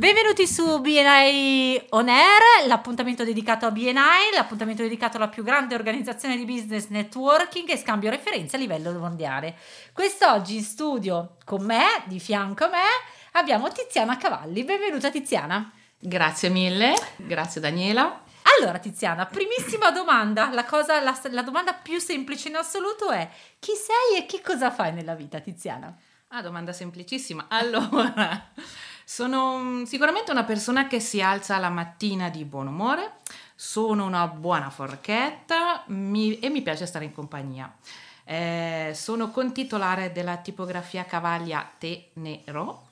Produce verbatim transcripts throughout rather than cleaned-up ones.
Benvenuti su B N I On Air, l'appuntamento dedicato a B N I, l'appuntamento dedicato alla più grande organizzazione di business networking e scambio referenze a livello mondiale. Quest'oggi in studio con me, di fianco a me, abbiamo Tiziana Cavalli. Benvenuta Tiziana. Grazie mille, grazie Daniela. Allora Tiziana, primissima domanda, la, cosa, la, la domanda più semplice in assoluto è: chi sei e che cosa fai nella vita, Tiziana? Ah, domanda semplicissima. Allora, sono sicuramente una persona che si alza la mattina di buon umore, sono una buona forchetta mi, e mi piace stare in compagnia. Eh, sono contitolare della tipografia Cavalli a Tenero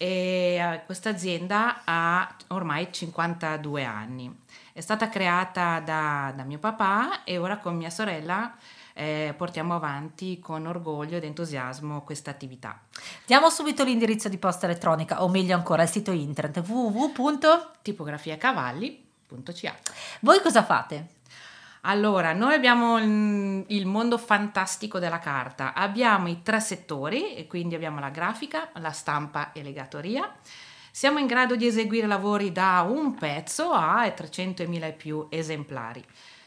e questa azienda ha ormai cinquantadue anni. È stata creata da, da mio papà e ora con mia sorella Eh, portiamo avanti con orgoglio ed entusiasmo questa attività. Diamo subito l'indirizzo di posta elettronica, o meglio ancora il sito internet w w w punto tipografiacavalli punto c h. Voi cosa fate? Allora, noi abbiamo il mondo fantastico della carta, abbiamo i tre settori e quindi abbiamo la grafica, la stampa e legatoria. Siamo in grado di eseguire lavori da un pezzo a trecentomila e più esemplari.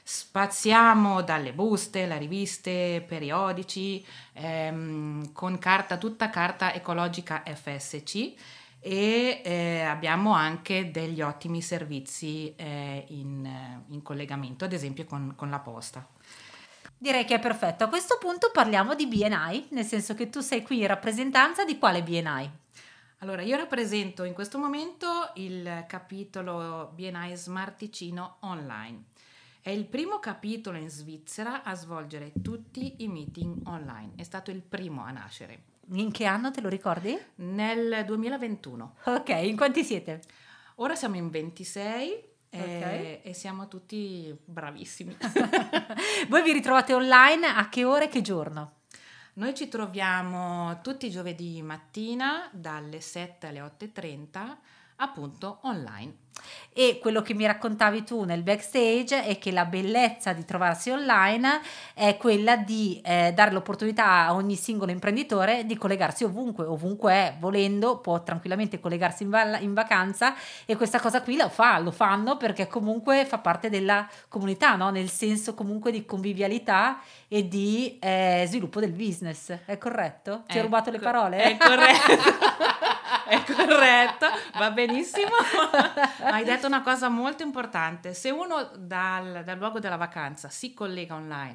Spaziamo dalle buste, le riviste, periodici, ehm, con carta, tutta carta ecologica F S C e eh, abbiamo anche degli ottimi servizi eh, in, in collegamento, ad esempio con, con la posta. Direi che è perfetto. A questo punto parliamo di B N I, nel senso che tu sei qui in rappresentanza di quale B N I? Allora, io rappresento in questo momento il capitolo B N I Smart Ticino Online. È il primo capitolo in Svizzera a svolgere tutti i meeting online. È stato il primo a nascere. In che anno te lo ricordi? Nel duemilaventuno. Ok, in quanti siete? Ora siamo in ventisei okay. e, e siamo tutti bravissimi. Voi vi ritrovate online a che ore e che giorno? Noi ci troviamo tutti i giovedì mattina dalle sette alle otto e trenta, appunto online. E quello che mi raccontavi tu nel backstage è che la bellezza di trovarsi online è quella di eh, dare l'opportunità a ogni singolo imprenditore di collegarsi ovunque, ovunque è, volendo può tranquillamente collegarsi in, va- in vacanza, e questa cosa qui lo fa, lo fanno perché comunque fa parte della comunità, no? Nel senso comunque di convivialità e di eh, sviluppo del business, è corretto? Ti ho rubato le parole? È corretto. È corretto, va benissimo. Hai detto una cosa molto importante: se uno dal, dal luogo della vacanza si collega online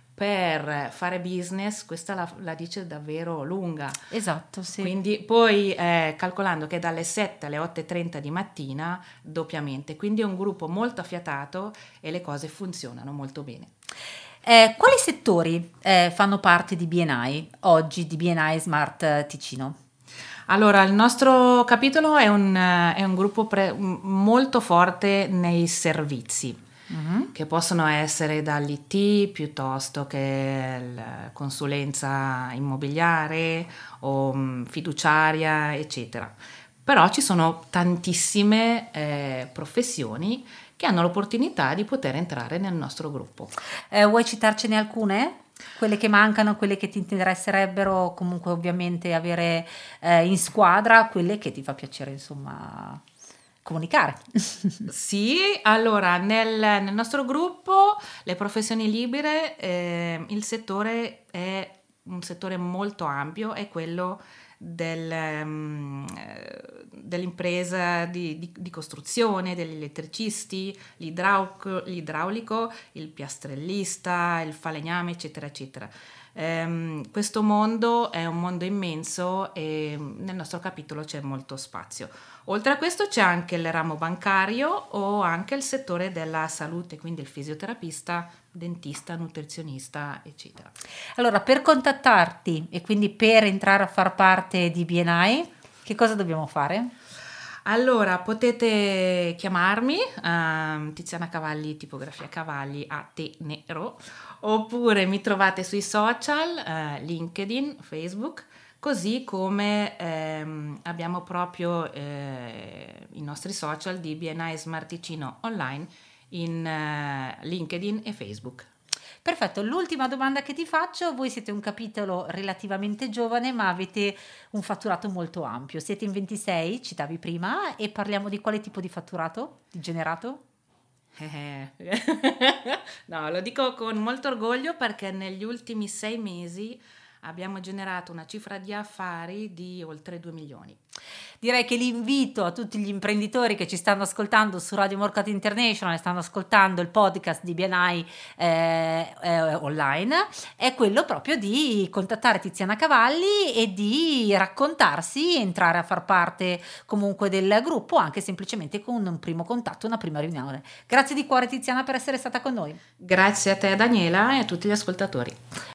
per fare business, questa la, la dice davvero lunga. Esatto, sì. Quindi poi eh, calcolando che dalle sette alle otto e trenta di mattina doppiamente, quindi è un gruppo molto affiatato e le cose funzionano molto bene. Eh, quali settori eh, fanno parte di B N I oggi, di B N I Smart Ticino? Allora, il nostro capitolo è un, è un gruppo pre- molto forte nei servizi, uh-huh. che possono essere dall'I T piuttosto che la consulenza immobiliare o um, fiduciaria, eccetera. Però ci sono tantissime eh, professioni che hanno l'opportunità di poter entrare nel nostro gruppo. Eh, vuoi citarcene alcune? Quelle che mancano, quelle che ti interesserebbero comunque ovviamente avere eh, in squadra, quelle che ti fa piacere insomma comunicare. Sì, allora nel, nel nostro gruppo le professioni libere, eh, il settore è un settore molto ampio, è quello del, um, dell'impresa di, di, di costruzione, degli elettricisti, l'idraulico, l'idraulico, il piastrellista, il falegname, eccetera, eccetera. Um, questo mondo è un mondo immenso e nel nostro capitolo c'è molto spazio. Oltre a questo c'è anche il ramo bancario o anche il settore della salute, quindi il fisioterapista, dentista, nutrizionista, eccetera. Allora, per contattarti e quindi per entrare a far parte di B N I, che cosa dobbiamo fare? Allora, potete chiamarmi uh, Tiziana Cavalli, tipografia Cavalli a Tenero, oppure mi trovate sui social, uh, LinkedIn, Facebook, così come ehm, abbiamo proprio eh, i nostri social di B N I Smart Ticino Online in uh, LinkedIn e Facebook. Perfetto, l'ultima domanda che ti faccio: voi siete un capitolo relativamente giovane, ma avete un fatturato molto ampio. Siete in ventisei, citavi prima, e parliamo di quale tipo di fatturato? Di generato? Eh, No, lo dico con molto orgoglio perché negli ultimi sei mesi abbiamo generato una cifra di affari di oltre due milioni. Direi che l'invito a tutti gli imprenditori che ci stanno ascoltando su Radio Morcat International e stanno ascoltando il podcast di B N I eh, eh, online è quello proprio di contattare Tiziana Cavalli e di raccontarsi, entrare a far parte comunque del gruppo, anche semplicemente con un primo contatto, una prima riunione. Grazie di cuore Tiziana per essere stata con noi. Grazie a te Daniela e a tutti gli ascoltatori.